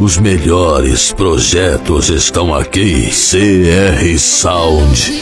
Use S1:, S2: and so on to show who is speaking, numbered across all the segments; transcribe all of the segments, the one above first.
S1: Os melhores projetos estão aqui. CR Sound.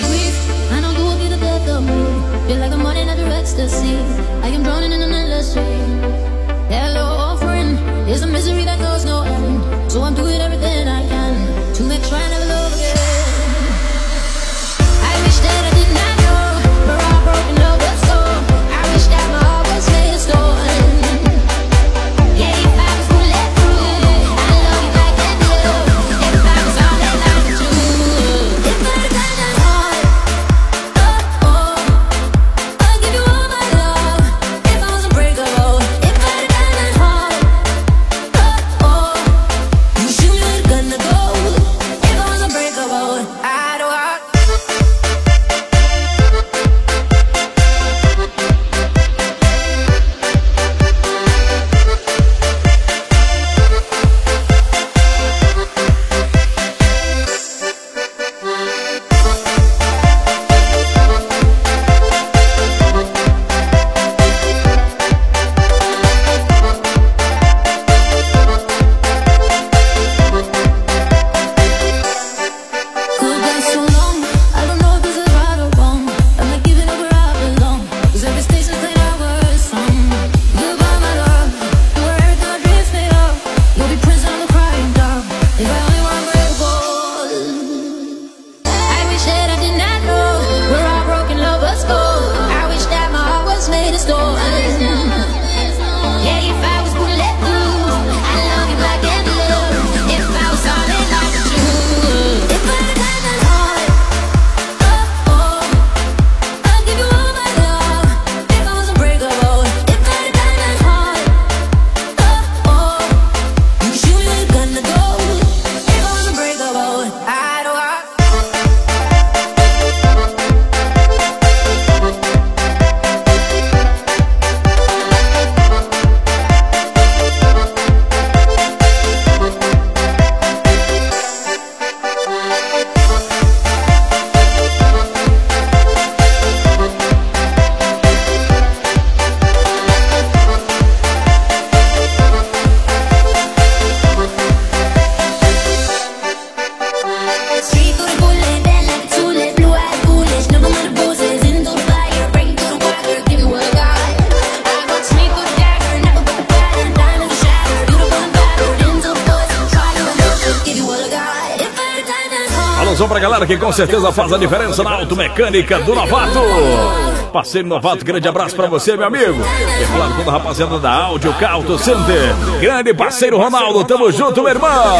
S2: Pra galera que com certeza faz a diferença na automecânica do Novato. Parceiro Novato, grande abraço pra você, meu amigo. E claro, toda a rapaziada da Áudio Auto Center. Grande parceiro Ronaldo, tamo junto, meu irmão.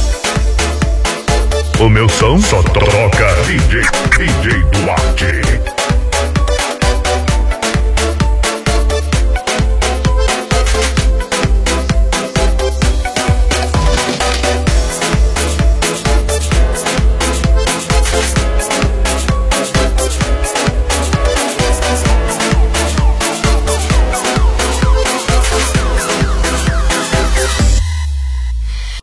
S3: O meu som só toca DJ Duarte.